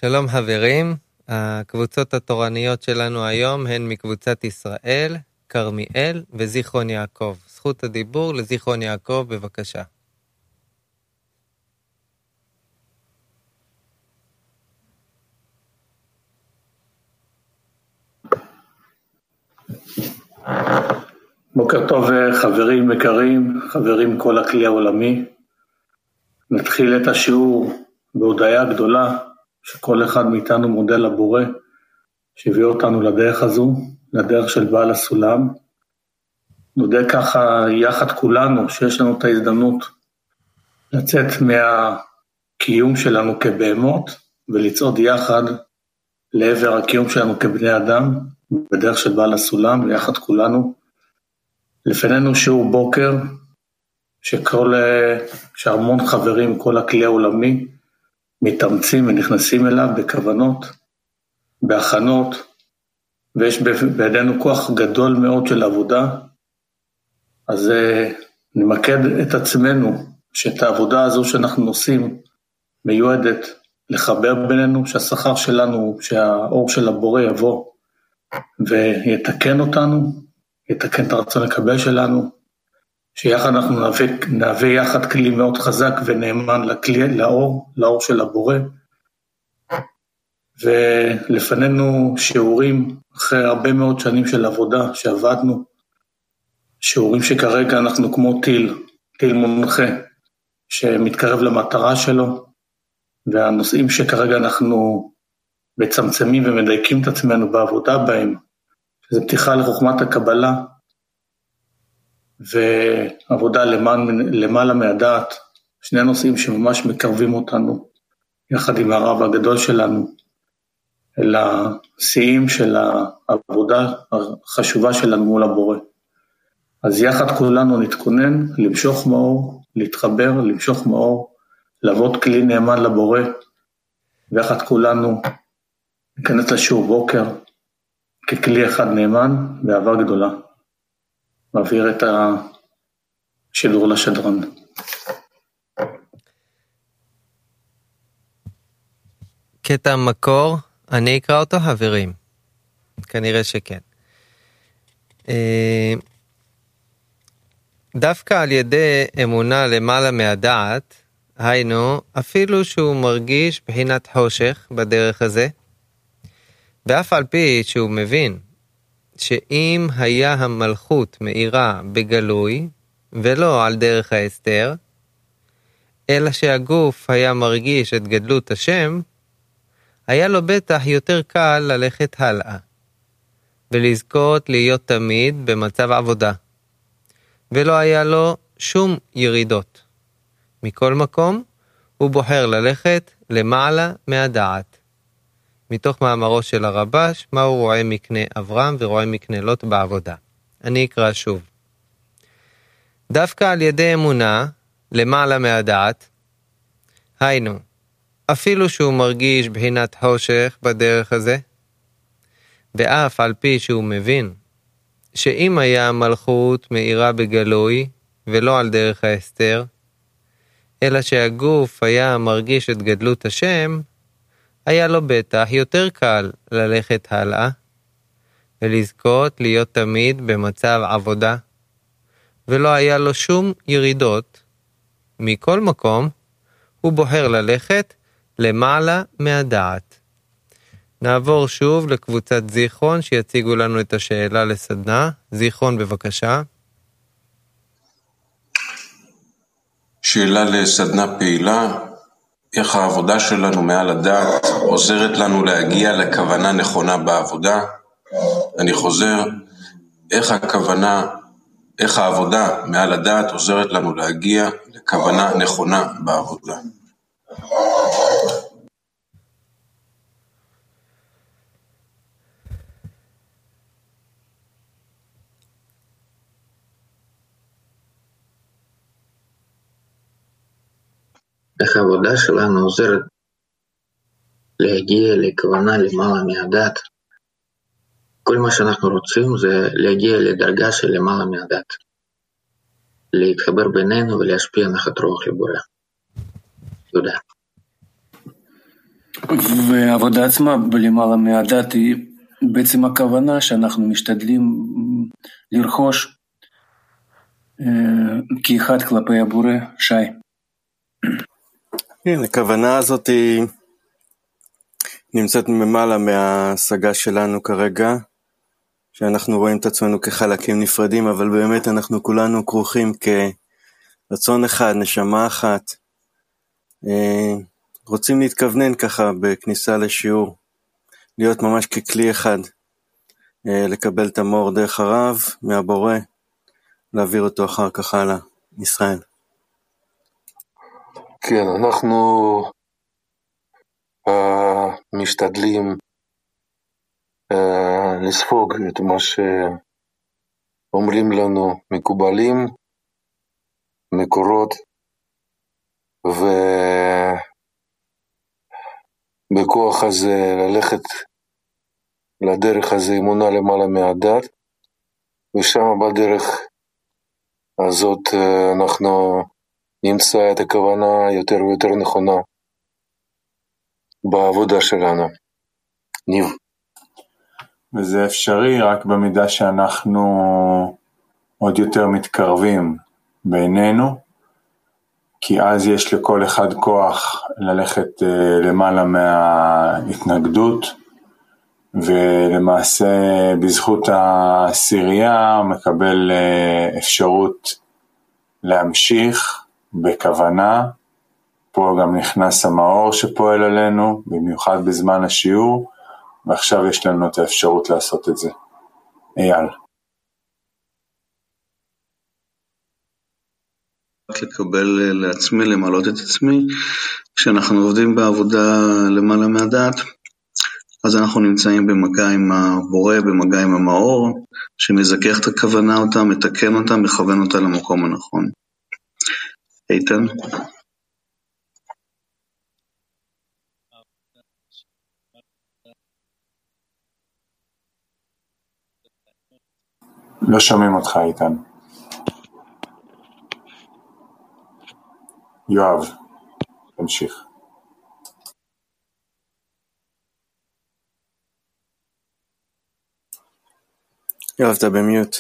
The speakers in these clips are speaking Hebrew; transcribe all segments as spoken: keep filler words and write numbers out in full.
שלום חברים, הקבוצות התורניות שלנו היום הן מקבוצת ישראל, כרמיאל וזיכרון יעקב. זכות הדיבור לזיכרון יעקב, בבקשה. בוקר טוב חברים יקרים, חברים כל הכלי העולמי. נתחיל את השיעור בהודעה גדולה שכל אחד מאיתנו מודה לבורא שהביא אותנו לדרך הזו, לדרך של בעל הסולם. נודה ככה יחד כולנו שיש לנו את ההזדמנות לצאת מהקיום שלנו כבהמות ולצעוד יחד לעבר הקיום שלנו כבני אדם בדרך של בעל הסולם, יחד כולנו. לפנינו שיעור בוקר שכל, שהמון חברים, כל הכלי העולמי מתאמצים ונכנסים אליו בכוונות, בהכנות, ויש בידינו כוח גדול מאוד של עבודה. אז נמקד את עצמנו שאת העבודה הזו שאנחנו עושים מיועדת לחבר בינינו, שהשכר שלנו, שהאור של הבורא יבוא ויתקן אותנו, יתקן את הרצון לקבל שלנו, שיחד אנחנו נהווה, נהווה יחד כלי מאוד חזק ונאמן לכלי, לאור, לאור של הבורא. ולפנינו שיעורים אחרי הרבה מאוד שנים של עבודה שעבדנו, שיעורים שכרגע אנחנו כמו טיל, טיל מונחה שמתקרב למטרה שלו, והנושאים שכרגע אנחנו מצמצמים ומדייקים את עצמנו בעבודה בהם, שזה פתיחה לחוכמת הקבלה, ועבודה למעלה, למעלה מהדעת, שני נושאים שממש מקרבים אותנו, יחד עם הרב הגדול שלנו, אל השיאים של העבודה החשובה שלנו מול הבורא. אז יחד כולנו נתכונן, למשוך מאור, להתחבר, למשוך מאור, לעבוד כלי נאמן לבורא, ויחד כולנו ניכנס לשיעור בוקר, ככלי אחד נאמן, באהבה גדולה. מעביר את השידור לשדרן. קטע מקור, אני אקרא אותו חברים. כנראה שכן. דווקא על ידי אמונה למעלה מהדעת, היינו, אפילו שהוא מרגיש בחינת חושך בדרך הזה, ואף על פי שהוא מבין שאם היה המלכות מאירה בגלוי, ולא על דרך ההסתר, אלא שהגוף היה מרגיש את גדלות השם, היה לו בטח יותר קל ללכת הלאה, ולזכות להיות תמיד במצב עבודה, ולא היה לו שום ירידות. מכל מקום, הוא בוחר ללכת למעלה מהדעת. מתוך מאמרו של הרבש, מה הוא רואה מקנה אברהם ורואה מקנה לוט בעבודה. אני אקרא שוב. דווקא על ידי אמונה, למעלה מהדעת, היינו, אפילו שהוא מרגיש בחינת חושך בדרך הזה, ואף על פי שהוא מבין, שאם היה המלכות מאירה בגלוי, ולא על דרך ההסתר, אלא שהגוף היה מרגיש את גדלות השם, היה לו בטח יותר קל ללכת הלאה, ולזכות להיות תמיד במצב עבודה, ולא היה לו שום ירידות. מכל מקום, הוא בוחר ללכת למעלה מהדעת. נעבור שוב לקבוצת זיכרון, שיציגו לנו את השאלה לסדנה. זיכרון, בבקשה. שאלה לסדנה פעילה. איך העבודה שלנו מעל הדעת עוזרת לנו להגיע לכוונה נכונה בעבודה? אני חוזר, איך הכוונה, איך העבודה מעל הדעת עוזרת לנו להגיע לכוונה נכונה בעבודה? איך העבודה שלנו עוזרת להגיע לכוונה למעלה מהדעת. כל מה שאנחנו רוצים זה להגיע לדרגה של למעלה מהדעת. להתחבר בינינו ולהשפיע נחת רוח לבורא. תודה. והעבודה עצמה בלמעלה מהדת היא בעצם הכוונה שאנחנו משתדלים לרכוש כאחד כלפי הבורא. שי. כן, הכוונה הזאת היא נמצאת ממעלה מההשגה שלנו כרגע, שאנחנו רואים את עצמנו כחלקים נפרדים, אבל באמת אנחנו כולנו כרוכים כרצון אחד, נשמה אחת. רוצים להתכוונן ככה בכניסה לשיעור, להיות ממש ככלי אחד, לקבל את המור דרך הרב מהבורא, להעביר אותו אחר כך הלאה, ישראל. כן, אנחנו uh, משתדלים uh, לספוג את מה שאומרים לנו מקובלים, מקורות, ובכוח הזה ללכת לדרך הזה אמונה למעלה מהדת, ושם בדרך הזאת uh, אנחנו נמצא את הכוונה יותר ויותר נכונה בעבודה שלנו. ניב. וזה אפשרי רק במידה שאנחנו עוד יותר מתקרבים בינינו, כי אז יש לכל אחד כוח ללכת למעלה מההתנגדות, ולמעשה בזכות העשירייה מקבל אפשרות להמשיך בכוונה. פה גם נכנס המאור שפועל עלינו, במיוחד בזמן השיעור, ועכשיו יש לנו את האפשרות לעשות את זה. אייל. לקבל לעצמי, למעלות את עצמי, כשאנחנו עובדים בעבודה למעלה מהדעת, אז אנחנו נמצאים במגע עם הבורא, במגע עם המאור, שמזכך את הכוונה אותה, מתקן אותה, מכוון אותה למקום הנכון. איתן? לא שומעים אותך איתן. יואב, תמשיך. יואב, אתה במיוט.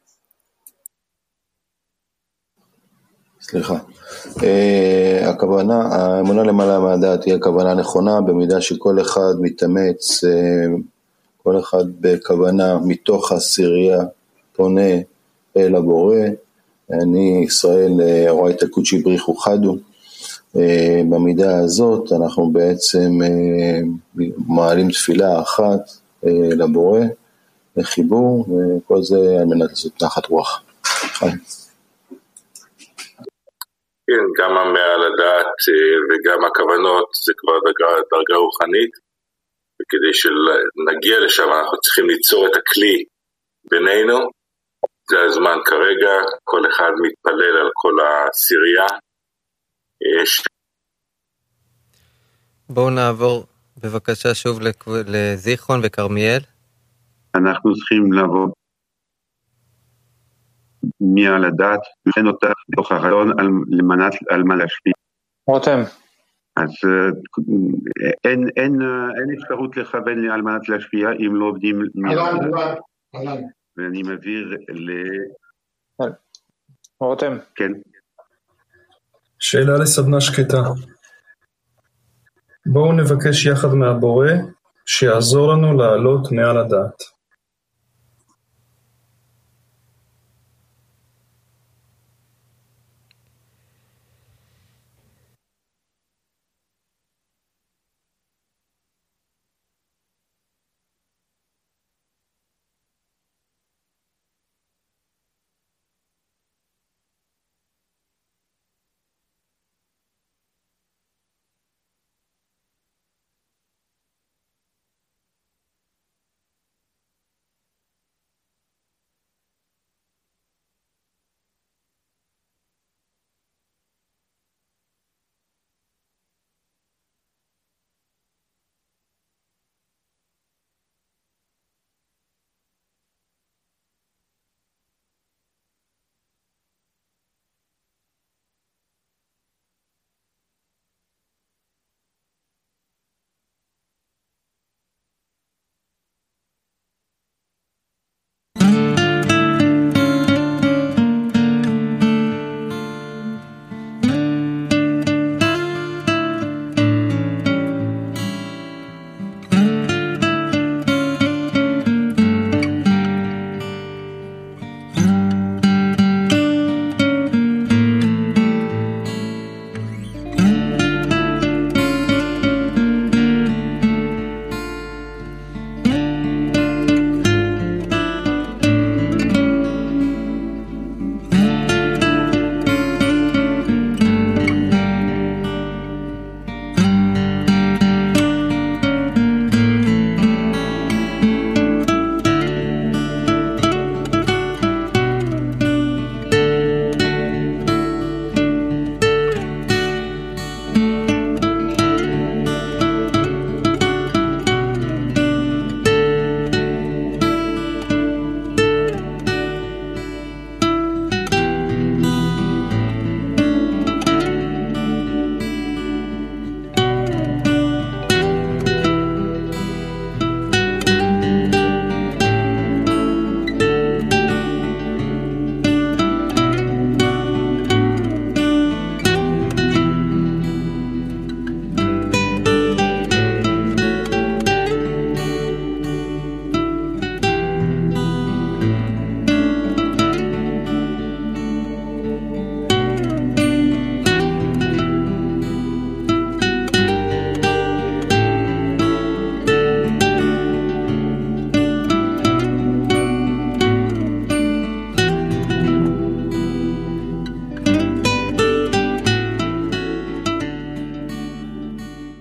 סליחה. Uh, הכוונה, האמונה למעלה מהדעת היא הכוונה נכונה, במידה שכל אחד מתאמץ, uh, כל אחד בכוונה מתוך העשירייה פונה אל הבורא. אני ישראל רואה את הקודשי בריחו חדו. Uh, במידה הזאת אנחנו בעצם uh, מעלים תפילה אחת uh, לבורא, לחיבור, וכל זה על מנת לעשות נחת רוח. חיים. כן, גם מעל הדעת וגם הכוונות זה כבר דרגה, דרגה רוחנית, וכדי שנגיע לשם אנחנו צריכים ליצור את הכלי בינינו. זה הזמן כרגע, כל אחד מתפלל על כל העשירייה. יש... בואו נעבור בבקשה שוב לזיכרון וכרמיאל. אנחנו צריכים לעבור מעל הדעת, לכן אותה בתוך הרעיון על, למנת, על מה להשפיע. רותם. אז אין, אין, אין אפשרות לכוון על מנת להשפיע אם לא עובדים מעל הדעת. ואני מבהיר ל... רותם. כן. שאלה לסדנה שקטה. בואו נבקש יחד מהבורא שיעזור לנו לעלות מעל הדעת.